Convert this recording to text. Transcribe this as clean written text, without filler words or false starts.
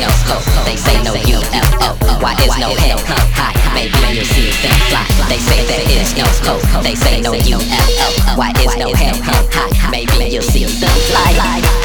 no scope. They say no UFO. Why is no hell high? Maybe you'll see them fly. They say there is no scope. They say no UFO. Why is no hell high? Maybe you'll see them fly.